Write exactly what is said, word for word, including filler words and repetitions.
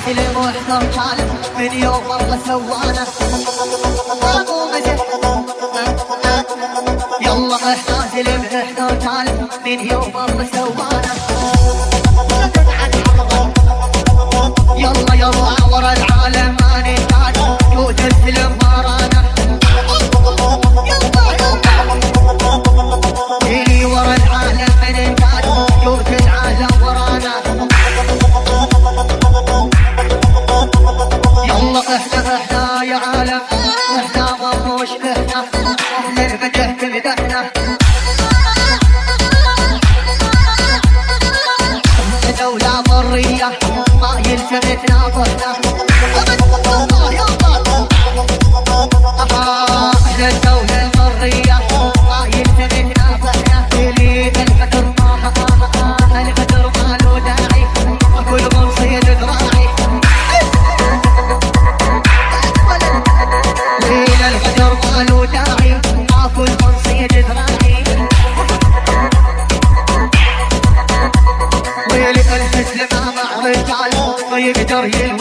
سلم واحضر حاله من يوم الله سوانا يلا احنا سلم احضر حاله من يوم الله سوانا يلا يلا ورا العالم ما نتعاد جود السلم ورانا اللي ورا العالم ما نتعاد جود العالم ورانا يلا احنا احنا يا عالم احنا مطروش احنا احنا المدح تمدحنا دولة ضرية ما يلتفت ناظرنا احنا الدولة الضرية ما يلتفت ناظرنا تريد القدر ما القدر ما له داعي كل منصيد ذراعي ليل القدر ما له داعي ما كل منصيد ذراعي ويلي الحزن ما مع رجال ما يقدر يلوي